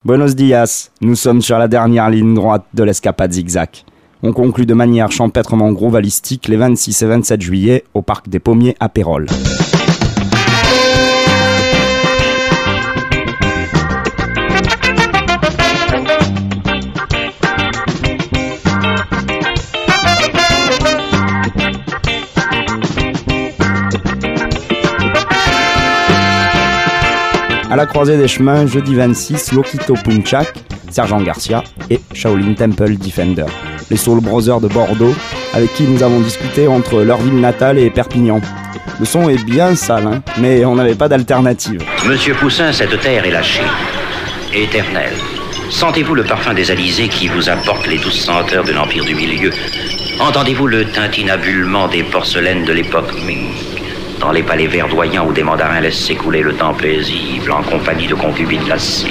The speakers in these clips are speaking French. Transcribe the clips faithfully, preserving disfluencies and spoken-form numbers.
Buenos dias, nous sommes sur la dernière ligne droite de l'escapade zigzag. On conclut de manière champêtrement groovalistique les vingt-six et vingt-sept juillet au Parc des Pommiers à Pérols. À la croisée des chemins, jeudi vingt-six, Loquito Punchak, Sergent Garcia et Shaolin Temple Defender, les Soul Brothers de Bordeaux, avec qui nous avons discuté entre leur ville natale et Perpignan. Le son est bien sale, hein, mais on n'avait pas d'alternative. Monsieur Poussin, cette terre est lâchée, éternelle. Sentez-vous le parfum des alizés qui vous apporte les douces senteurs de l'Empire du Milieu? Entendez-vous le tintinabulement des porcelaines de l'époque Ming? Dans les palais verdoyants où des mandarins laissent s'écouler le temps paisible en compagnie de concubines lascives.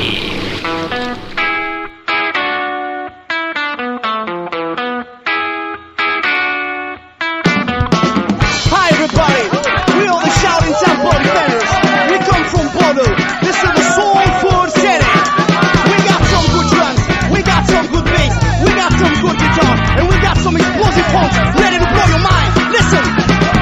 Hi everybody, we are the Shaolin Temple Defenders. We come from Bordeaux. This is the soul food city. We got some good drums, we got some good bass, we got some good guitar, and we got some explosive punch ready to blow your mind. Listen.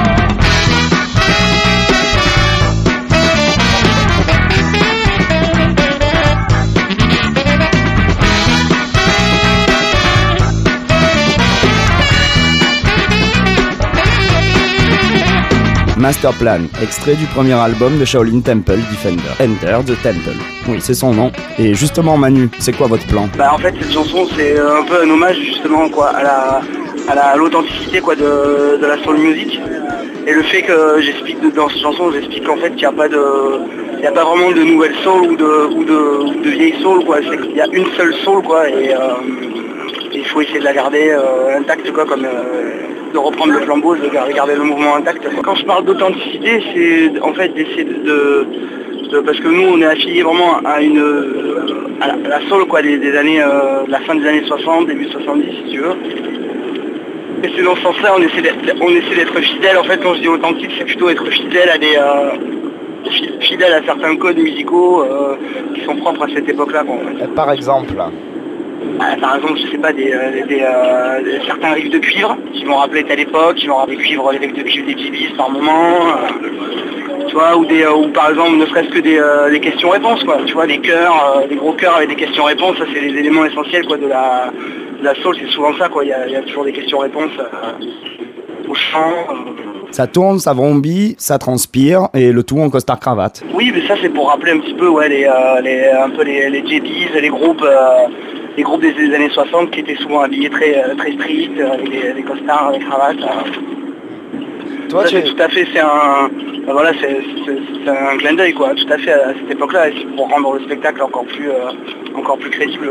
Masterplan, extrait du premier album de Shaolin Temple Defender, Enter the Temple. Oui, c'est son nom. Et justement, Manu, c'est quoi votre plan? Bah en fait, cette chanson, c'est un peu un hommage justement quoi à la à la à l'authenticité quoi de, de la soul music. Et le fait que j'explique dans cette chanson, j'explique qu'en fait qu'il n'y a pas de il y a pas vraiment de nouvelle soul ou de ou de, ou de vieille soul quoi. C'est qu'il y a une seule soul quoi et euh, il faut essayer de la garder euh, intacte quoi comme euh, de reprendre le flambeau, de garder le mouvement intact. Quand je parle d'authenticité, c'est en fait d'essayer de, de, de parce que nous on est affilié vraiment à une à la, à la soul quoi des, des années euh, de la fin des années soixante, début soixante-dix si tu veux. Et c'est dans ce sens-là on essaie d'être on essaie d'être fidèle. En fait quand je dis authentique, c'est plutôt être fidèle à des euh, fidèle à certains codes musicaux euh, qui sont propres à cette époque-là quoi, en fait. Par exemple. Ah, par exemple, je sais pas, des, des, des, euh, des certains riffs de cuivre qui vont rappeler telle époque, qui vont rappeler cuivre, les riffs de cuivre des G Bs par moment, euh, tu vois, ou des, euh, ou par exemple, ne serait-ce que des, euh, des questions-réponses, quoi, tu vois, des chœurs, euh, des gros chœurs avec des questions-réponses, ça c'est les éléments essentiels, quoi, de la, de la soul, c'est souvent ça, quoi, il y a, y a toujours des questions-réponses euh, au chant. Euh. Ça tourne, ça vrombit, ça transpire, et le tout en costard-cravate. Oui, mais ça c'est pour rappeler un petit peu, ouais, les, euh, les, un peu les, les G Bs, les groupes. Euh, les groupes des, des années soixante qui étaient souvent habillés très, très street, avec des, des costards, des cravates. Toi, ça, tu... c'est tout à fait, c'est un, ben voilà, c'est, c'est, c'est un clin d'œil quoi, tout à fait à cette époque-là, et c'est pour rendre le spectacle encore plus, euh, encore plus crédible.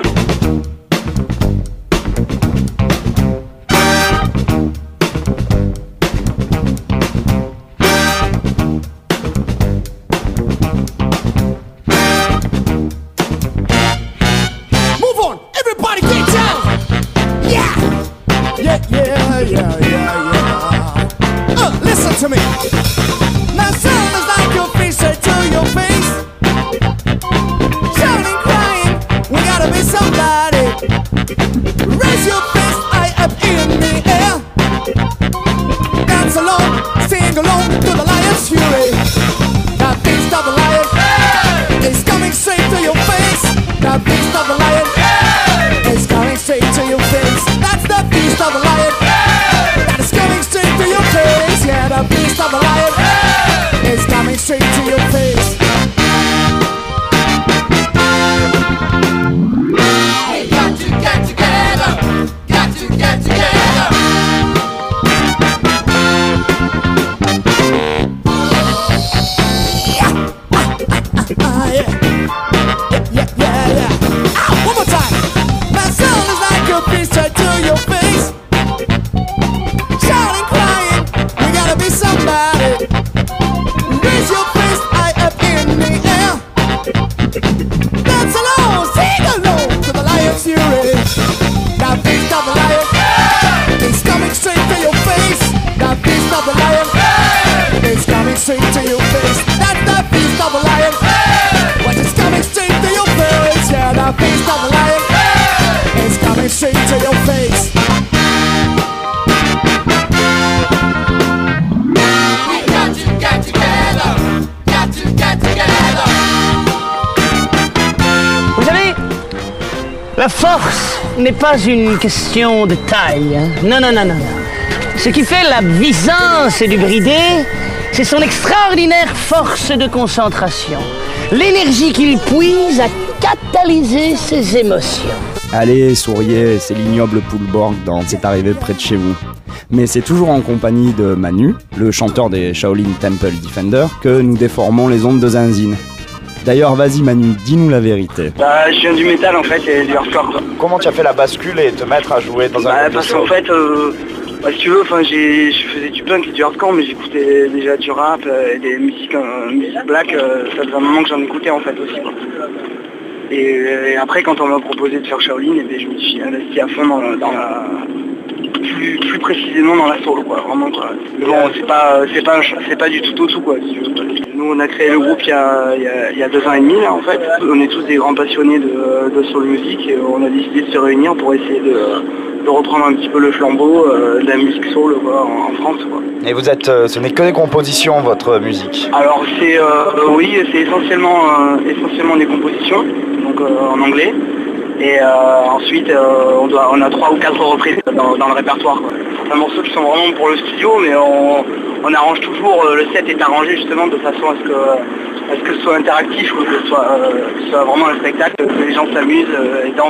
La force n'est pas une question de taille. Hein. Non, non, non, non. Ce qui fait la puissance du bridé, c'est son extraordinaire force de concentration. L'énergie qu'il puise à catalyser ses émotions. Allez, souriez, c'est l'ignoble Poulborg dans C'est arrivé près de chez vous. Mais c'est toujours en compagnie de Manu, le chanteur des Shaolin Temple Defender, que nous déformons les ondes de Zinzine. D'ailleurs, vas-y Manu, dis-nous la vérité. Bah, je viens du métal en fait et du hardcore quoi. Comment tu as fait la bascule et te mettre à jouer dans un Bah, groupe de parce solo? qu'en fait, euh, bah, si tu veux, enfin, j'ai, je faisais du punk et du hardcore, mais j'écoutais déjà du rap euh, et des musiques, euh, musique black, euh, ça faisait un moment que j'en écoutais en fait aussi quoi. Et, et après, quand on m'a proposé de faire Shaolin, et bien, je me suis investi à fond dans, dans la... Plus, plus précisément dans la solo quoi, vraiment quoi. Mais bon, c'est pas, c'est pas, c'est pas du tout au tout quoi. Si tu veux. Nous on a créé le groupe il y a, il y a, il y a deux ans et demi là en fait. On est tous des grands passionnés de, de soul music et on a décidé de se réunir pour essayer de, de reprendre un petit peu le flambeau euh, de la musique soul quoi, en, en France quoi. Et vous êtes, euh, ce n'est que des compositions votre musique? Alors c'est, euh, oui, c'est essentiellement, euh, essentiellement des compositions, donc euh, en anglais. Et euh, ensuite, euh, on, doit, on a trois ou quatre reprises dans, dans le répertoire. Quoi. Certains morceaux qui sont vraiment pour le studio, mais on, on arrange toujours, euh, le set est arrangé justement de façon à ce que, à ce, que ce soit interactif, ou que ce soit, euh, que ce soit vraiment un spectacle, que les gens s'amusent euh, et dansent.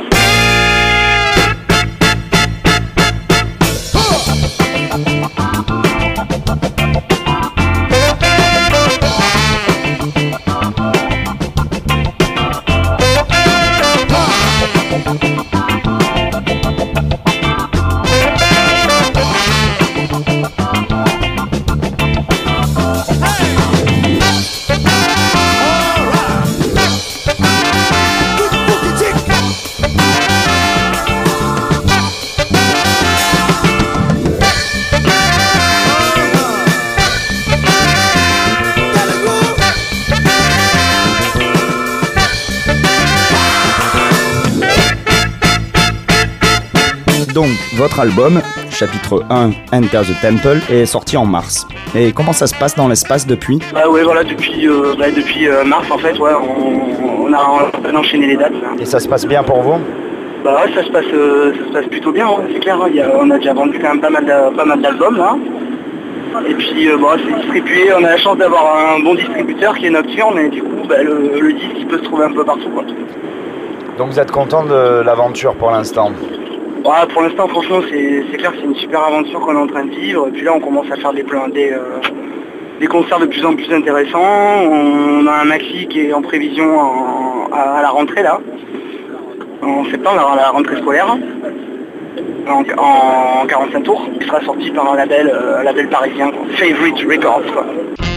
Donc, votre album, chapitre un, Enter the Temple, est sorti en mars. Et comment ça se passe dans l'espace depuis? Bah ouais, voilà, depuis, euh, bah, depuis euh, mars en fait, ouais, on, on, a, on a enchaîné les dates. Là. Et ça se passe bien pour vous? Bah ouais, ça se passe, euh, ça se passe plutôt bien, ouais, c'est clair. Hein, il y a, on a déjà vendu quand même pas mal, de, pas mal d'albums là. Et puis euh, bon, c'est distribué, on a la chance d'avoir un bon distributeur qui est Nocturne et du coup bah, le, le disque il peut se trouver un peu partout quoi. Donc vous êtes content de l'aventure pour l'instant? Ouais, pour l'instant franchement c'est, c'est clair que c'est une super aventure qu'on est en train de vivre. Et puis là on commence à faire des, plans, des, euh, des concerts de plus en plus intéressants. On a un maxi qui est en prévision en, à, à la rentrée là. En septembre, à la rentrée scolaire. En, en quarante-cinq tours, qui sera sorti par un label, euh, un label parisien, quoi. Favorite Records quoi.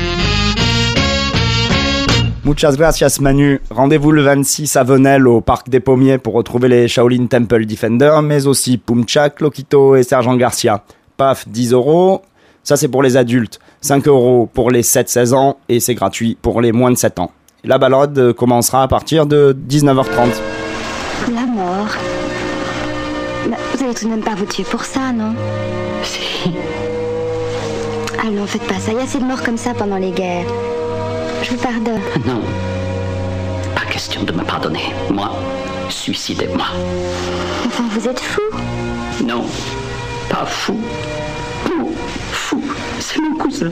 Muchas gracias Manu. Rendez-vous le vingt-six à Venelle au Parc des Pommiers pour retrouver les Shaolin Temple Defender, mais aussi Pumchak, Loquito et Sergent Garcia. Paf, dix euros. Ça c'est pour les adultes. cinq euros pour les sept seize ans et c'est gratuit pour les moins de sept ans. La balade commencera à partir de dix-neuf heures trente. La mort. Bah, vous allez tout de même pas vous tuer pour ça, non? Si. Allons, faites pas ça. Il y a assez de morts comme ça pendant les guerres. Je vous pardonne. Non. Pas question de me pardonner. Moi, suicidez-moi. Enfin, vous êtes fou. Non, pas fou. Oh, fou, c'est mon cousin.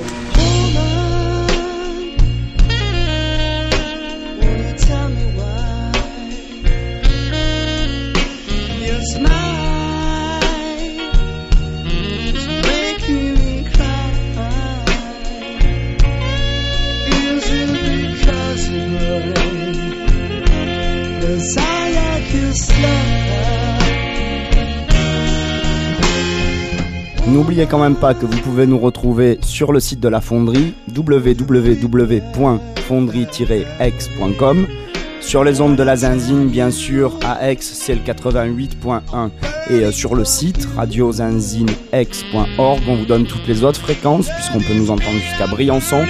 N'oubliez quand même pas que vous pouvez nous retrouver sur le site de la Fonderie, w w w point fonderie tiret aix point com. Sur les ondes de la Zinzine, bien sûr, à Aix, c'est le quatre-vingt-huit point un. Et euh, sur le site, radio zinzine aix point org, on vous donne toutes les autres fréquences, puisqu'on peut nous entendre jusqu'à Briançon.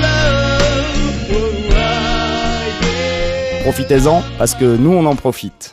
Profitez-en, parce que nous, on en profite.